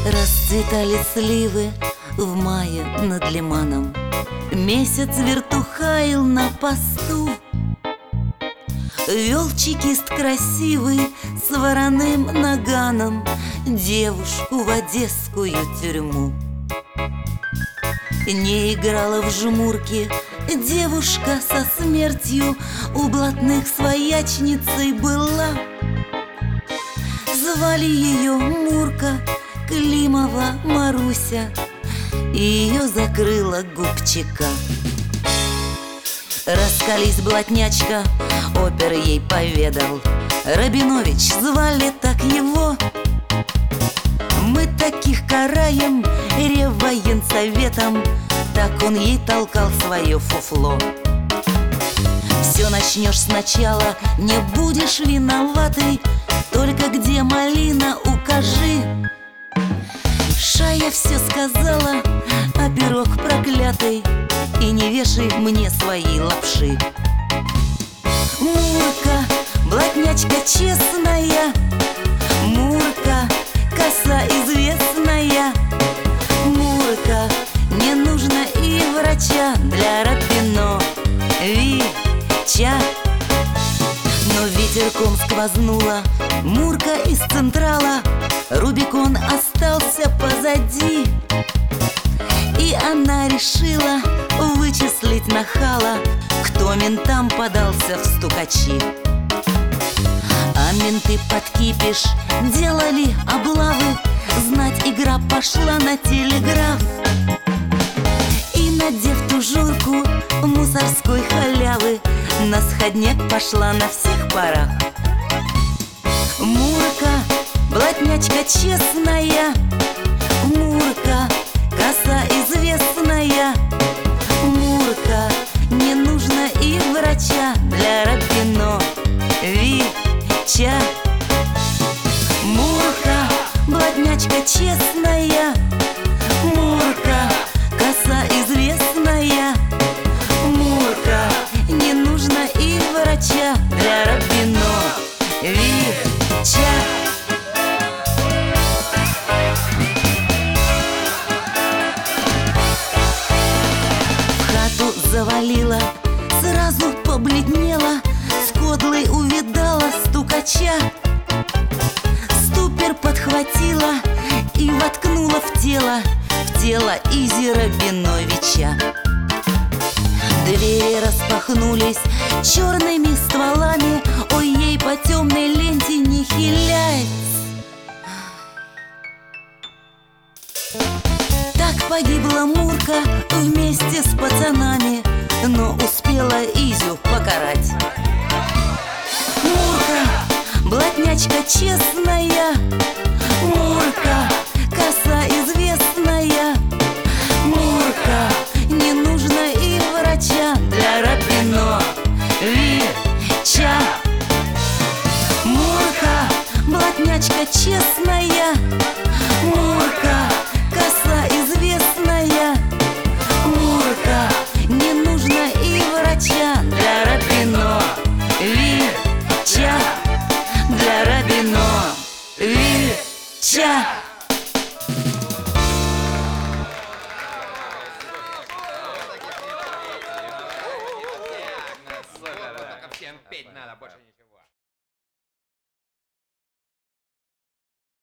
Расцветали сливы в мае над лиманом, месяц вертухаил на посту. Вел чекист красивый с вороным наганом девушку в одесскую тюрьму. Не играла в жмурки девушка со смертью, у блатных своячницей была. Звали ее Мурка, Климова Маруся, и ее закрыла губчика. Раскались блатнячка, опер ей поведал, Рабинович звали так его. Мы таких караем реввоенсоветом, так он ей толкал свое фуфло. Все начнешь сначала, не будешь виноватый, только где малина, укажи. Шая все сказала, а пирог проклятый, и не вешай мне свои лапши. Мурка, блатнячка честная, Мурка, коса известная, Мурка, не нужно и врача для Рабиновича. Но ветерком сквознула Мурка из Централа, Рубикон остался позади, и она решила вычислить нахала, кто ментам подался в стукачи. А менты под кипиш делали облавы, знать игра пошла на телеграф. И, надев тужурку мусорской халявы, на сходняк пошла на всех парах. Мурка, блатнячка честная, Мурка, коса известная, Мурка, не нужно и врача для Рабиновича. Мурка, блатнячка честная, Мурка, коса известная, Мурка, не нужно и врача для Рабиновича. Завалила, сразу побледнела, с кодлой увидала стукача. Ступер подхватила и воткнула в тело Изи Рабиновича. Двери распахнулись черными стволами, ой, ей по темной ленте не хилясь. Так погибла Мурка вместе с пацанами, но успела Изю покарать. Мурка, блатнячка честная, Мурка, коса известная, Мурка, не нужно и врача для Рабиновича. Мурка, блатнячка честная, Мурка, коса известная, Мурка, не нужно и врача для Рабиновича, для Рабиновича. Всем петь надо, больше ничего.